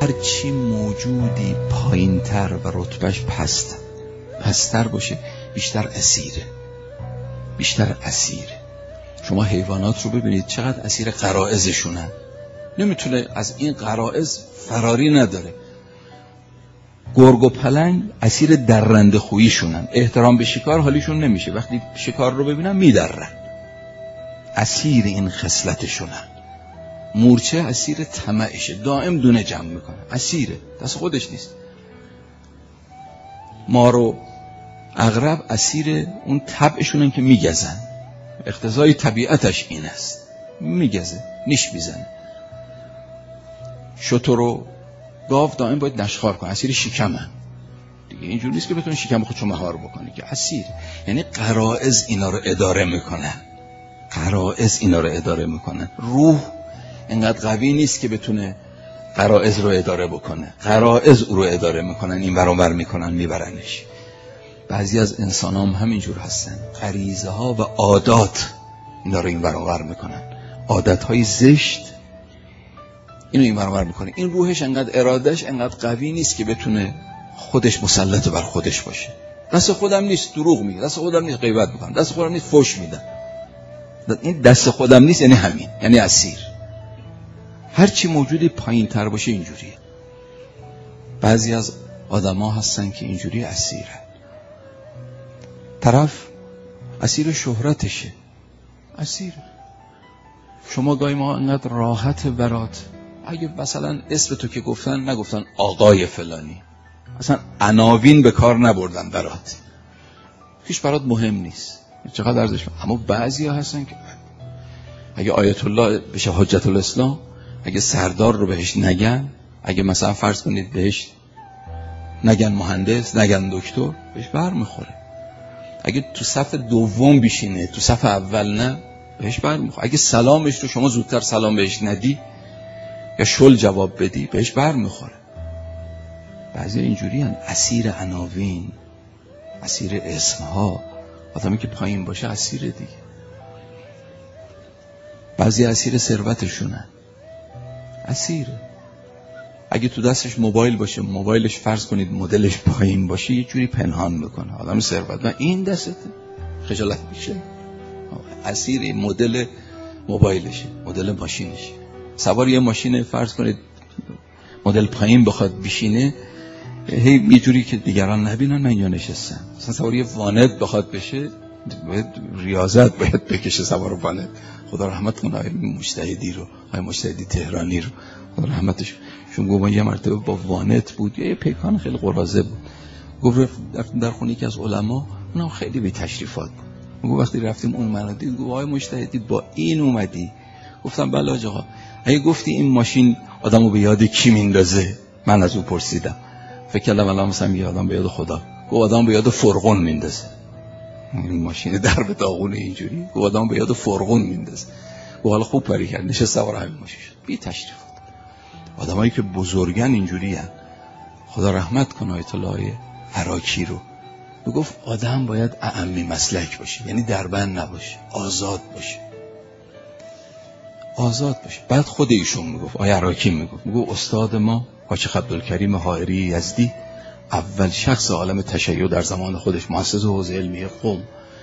هرچی موجودی پایین تر و رتبهش پستر باشه بیشتر اسیره. شما حیوانات رو ببینید چقدر اسیر غرایزشونن، نمیتونه از این غرایز فراری نداره. گرگ و پلنگ اسیر درنده خوییشونن، احترام به شکار حالیشون نمیشه، وقتی شکار رو ببینن میدرن، اسیر این خصلتشونن. مورچه اسیر طمعشه، دائم دونه جمع میکنه، اسیره، دست خودش نیست. مار و عقرب اسیر اون طبعشونن که میگزن، اقتضای طبیعتش این است، میگزه، نیش میزنه. شتر و گاو دائم باید نشخوار کنه، اسیر شکمن دیگه، اینجور نیست که بتونه شکم خودشو مهار بکنه که اسیر. یعنی غرایز اینا رو اداره میکنن. روح اینقدر قوی نیست که بتونه غرایز رو اداره بکنه، غرایز او رو اداره میکنن، این برابر میکنن، میبرنش. بعضی از انسان هم همینجور هستن، غریزه ها و عادات اینا رو این برابر میکنن، عادت های زشت اینو این برابر میکنه. این روحش انقدر، ارادش انقدر قوی نیست که بتونه خودش مسلط بر خودش باشه. دست خودم نیست دروغ میگه، دست خودم نیست غیبت میکنم، دست خودم نیست فحش میدم. این دست خودم نیست یعنی همین، یعنی اسیر. هرچی موجودی پایین تر باشه اینجوریه. بعضی از آدما هستن که اینجوری اسیره. طرف اسیر شهرتشه، اسیر. شما گاهی ما انقدر راحت برات، اگه مثلا اسم تو که گفتن نگفتن آقای فلانی، اصلا عناوین به کار نبردن برات، هیچ برات مهم نیست چقدر ارزش. اما بعضی ها هستن که اگه آیت الله بشه حجت الاسلام، اگه سردار رو بهش نگن، اگه مثلا فرض کنید بهش نگن مهندس، نگن دکتر، بهش بر میخوره. اگه تو صف دوم بشینه تو صف اول نه، بهش بر میخوره. اگه سلامش رو شما زودتر سلام بهش ندی یا شل جواب بدی، بهش بر میخوره. بعضی اینجوری هن، اسیر عناوین، اسیر اسمها. آدمی که پایین باشه اسیره دیگه. بعضی اسیر ثروتشونن، اسیره. اگه تو دستش موبایل باشه، موبایلش فرض کنید مدلش پایین باشه، یه جوری پنهان میکنه. آدم ثروت، و این دسته خجالت میشه، اسیر مدل موبایلشه، مدل ماشینشه. سوار یه ماشین فرض کنید مدل پایین بخواد بشینه، هی یه جوری که دیگران نبینن من اینجا نشستم. مثلا سوار یه وانت بخواد بشه، باید ریاضت باید بکشه سوار وانت. خدا رحمت کنه آقای مجتهدی رو، آقای مجتهدی تهرانی رو، خدا رحمتش. چون گفت یه مرتبه با وانت بود، یه پیکان خیلی قراضه بود، گفت در خونه که از علما، اونم خیلی بی تشریفات بود. گفت وقتی رفتیم اون منادی، گفت آقای مجتهدی با این اومدی؟ گفتم بله آقا. اگه گفتی این ماشین آدمو به یاد کی میندازه؟ من از او پرسیدم، فکر کردم الان مثلا یه آدم به یاد خدا. گفت آدم به یاد فرعون میندازه. این ماشین در به داغونه اینجوری، گفت آدم به یاد فرعون میندازه. گفت حالا خوب پری کرد، نشست سوار همین ماشین شد. بی تشریفات. آدمایی که بزرگن اینجوری هن. خدا رحمت کنه آیت الله عراقی رو. گفت آدم باید اعمی مسلک باشه، یعنی دربند نباشه، آزاد باشه. بعد خود ایشون میگفت، آیه عراقی میگفت استاد ما حاج عبدالکریم حائری یزدی، اول شخص عالم تشیع در زمان خودش، مؤسس حوزه علمی قم،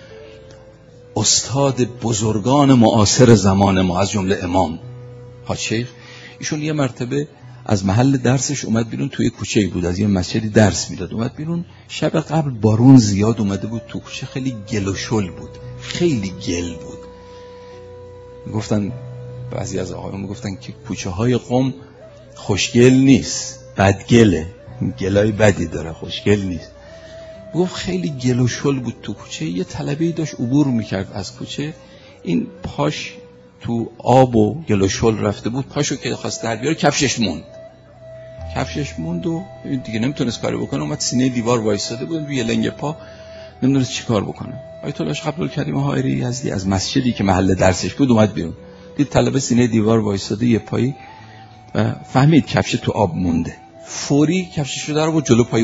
استاد بزرگان معاصر زمان ما از جمله امام حاج شیخ. ایشون یه مرتبه از محل درسش اومد بیرون، توی کوچه‌ای بود، از یه مسجدی درس میداد، اومد بیرون. شب قبل بارون زیاد اومده بود، تو کوچه خیلی گل و شل بود، خیلی گل بود. گفتن بعضی از آقایون میگفتن که کوچه های قم خوشگل نیست، بدگله، گلای بدی داره، خوشگل نیست. گفت خیلی گل و شل بود تو کوچه. یه طلبه‌ای داشت عبور میکرد از کوچه، این پاش تو آب و گل و شل رفته بود، پاشو که خواست در بیاره کفشش موند و دیگه نمیتونست کاری بکنه. اومد سینه دیوار وایساده بود روی لنگ پا، نمیدونست چی کار بکنه. آیت الله عبدالکریم حائری یزدی از مسجدی که محل درسش بود اومد بیرون، دید طلبه سینه دیوار وایساده یه پایی، و فهمید کفش تو آب مونده. فوری کفشش رو در آورد جلو پای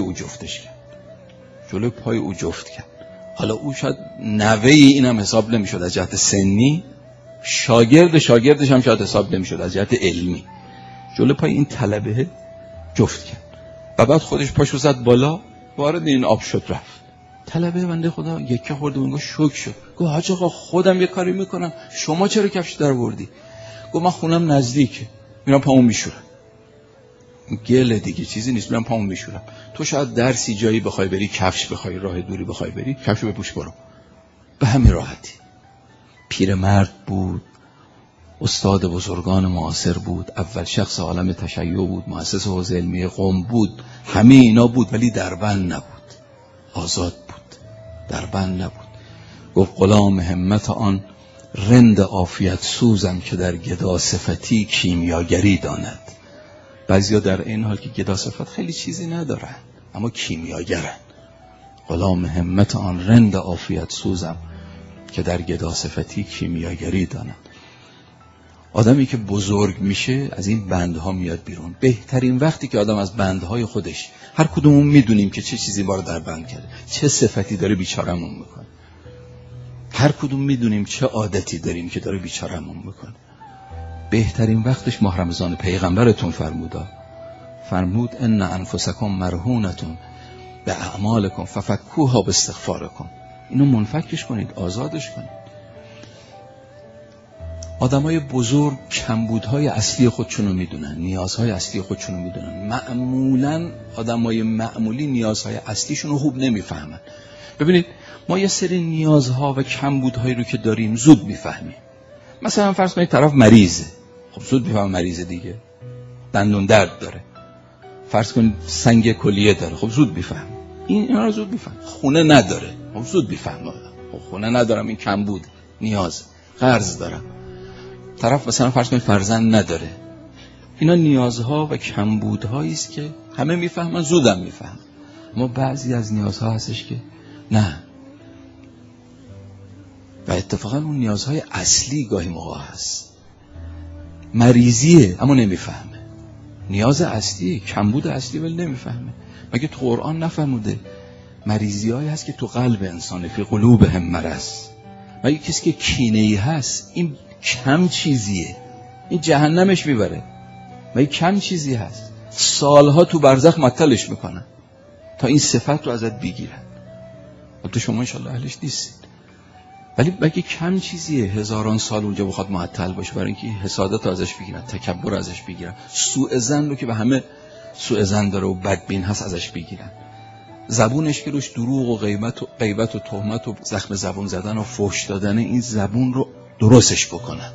او جفت کرد. حالا او شاید نوه اینم حساب نمیشد از جهت سنی، شاگردش هم شاید حساب نمیشد از جهت علمی. جلو پای این طلبه جفت کرد و بعد خودش پاشو زد بالا، وارد این آب شد رفت. طلبه بنده خدا یکه خورد و انگار شوک شد. گفت حاج آقا خودم یه کاری میکنم، شما چرا کفش در بردی؟ گفت من خونم نزدیکه، میرم پامو میشورم. گله دیگه چیزی نیست، میرم پامو میشورم. تو شاید درسی جایی بخوای بری، کفش بخوای راه دوری بخوای بری، کفشو بپوش برو. به همین راحتی. پیرمرد بود، استاد بزرگان معاصر بود، اول شخص عالم تشیع بود، مؤسس حوزه علمی قم بود، همه اینا بود ولی دربند نبود، آزاد بود، دربند نبود. گفت غلام همت آن رند عافیت سوزم که در گدا صفتی کیمیاگری داند. بعضیا در این حال که گدا صفت خیلی چیزی ندارن اما کیمیاگرن. غلام همت آن رند عافیت سوزم که در گدا صفتی کیمیاگری داند. آدمی که بزرگ میشه از این بندها میاد بیرون. بهترین وقتی که آدم از بندهای خودش، هر کدومون میدونیم که چه چیزی ما رو در بند کرده، چه صفتی داره بیچارمون میکنه. هر کدوم میدونیم چه عادتی داریم که داره بیچارمون میکنه. بهترین وقتش ماه رمضان. پیغمبرتون فرمود ان انفسکم مرهونتون به اعمالکم ففکوها باستغفارکم. اینو منفکش کنید، آزادش کنید. آدمای بزرگ کمبودهای اصلی خودشونو میدونن، نیازهای اصلی خودشونو میدونن. معمولا آدمای معمولی نیازهای اصلیشونو خوب نمیفهمن. ببینید ما یه سری نیازها و کمبودهایی رو که داریم زود میفهمیم. مثلا فرض کنید طرف مریضه، خب زود میفهمه مریضه دیگه. دندون درد داره، فرض کنید سنگ کلیه داره، خب زود میفهمه. اینا رو زود میفهمه. خونه نداره، خب زود میفهمه. خب خونه ندارم، این کمبود، نیاز. قرض دارم، طرف مثلا فرض کنید فرزند نداره. اینا نیازها و کمبودهایی است که همه میفهمن، زودم میفهمن. اما بعضی از نیازها هستش که نه، و اتفاقا اون نیازهای اصلی گاهی موقع هست. مریضیه اما نمیفهمه، نیاز اصلی، کمبود اصلی ولی نمیفهمه. مگه تو قرآن نفرموده مریضیایی هست که تو قلب انسانه، فی قلوبهم مرض؟ مگه کسی که کینه‌ای هست این کم چیزیه، این جهنمش میبره؟ مگه کم چیزی هست؟ سالها تو برزخ معطلش میکنن تا این صفت رو ازت بگیرن. البته شما انشالله اهلش نیستید، ولی مگه کم چیزیه هزاران سال اونجا بخواد معطل باشه برای اینکه حسادت ازش بگیرن، تکبر ازش بگیرن، سوء ظن رو که به همه سوء ظن داره و بدبین هست ازش بگیرن، زبونش که روش دروغ و غیبت و تهمت و زخم زبون زدن و فحش دادن، این زبون رو درستش بکنن.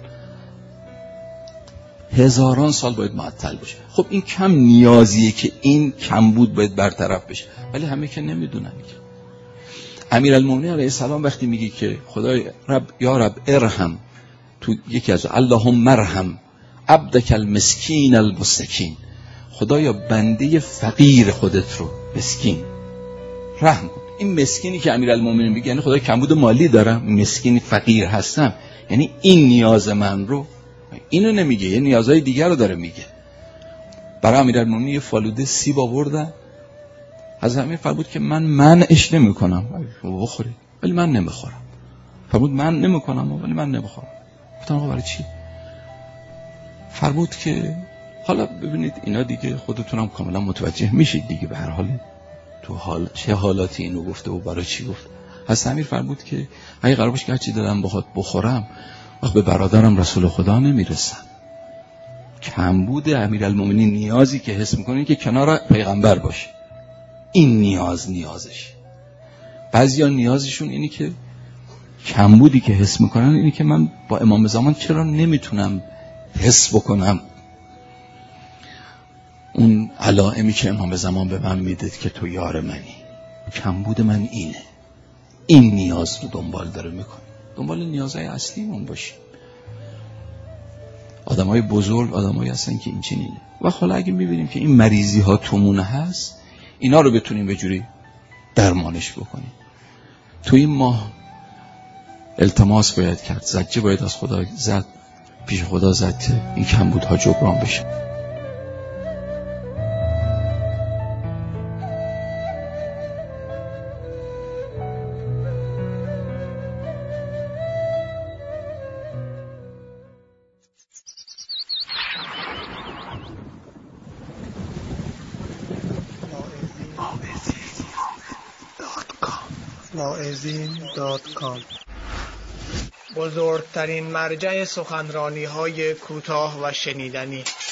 هزاران سال باید معطل بشه. خب این کم نیازیه که این کم بود باید برطرف بشه، ولی همه که نمیدونن. که امیرالمومنین علیه السلام وقتی میگه که خدای رب یا رب ارحم، تو یکی از اللهم ارحم عبدک المسکین المستکین، خدایا بنده فقیر خودت رو مسکین رحم کن. این مسکینی که امیرالمومنین میگه یعنی خدای کمبود مالی دارم، مسکین فقیر هستم، یعنی این نیاز من رو، اینو نمیگه، یه نیازهای دیگر رو داره میگه. برای امیرالمومنین یه فالوده سیب آوردن، حضرت امیر فرمود که من منعش نمی کنم بخورید ولی من نمیخورم. فرمود من نمی کنم ولی من نمیخورم. گفتم آقا برای چی؟ فرمود که حالا ببینید اینا دیگه خودتونم کاملا متوجه میشید دیگه، به هر حال تو حال چه حالاتی اینو گفته و برای چی گفت. حضرت امیر فرمود که اگه قرار باشه که هرچی دلم بخواد بخورم، وقت به برادرم رسول خدا نمیرسم. کمبود امیرالمومنین نیازی که حس میکنه که کنار پیغمبر باشه، این نیازش. بعضیا نیازشون اینی که کمبودی که حس میکنن اینی که من با امام زمان چرا نمیتونم حس بکنم اون علائمی که امام زمان به من میده که تو یار منی. کمبود من اینه، این نیاز رو دنبال داره میکنه. دنبال نیازهای اصلیمون باشیم. آدمای بزرگ آدمایی هستن که این چنینه. و حالا اگه میبینیم که این مریضی ها تومونه هست، اینا رو بتونیم به جوری درمانش بکنیم. تو این ماه التماس باید کرد، زجه باید از خدا زد، پیش خدا زد که این کمبودها جبران بشه. واعظین.com بزرگترین مرجع سخنرانی های کوتاه و شنیدنی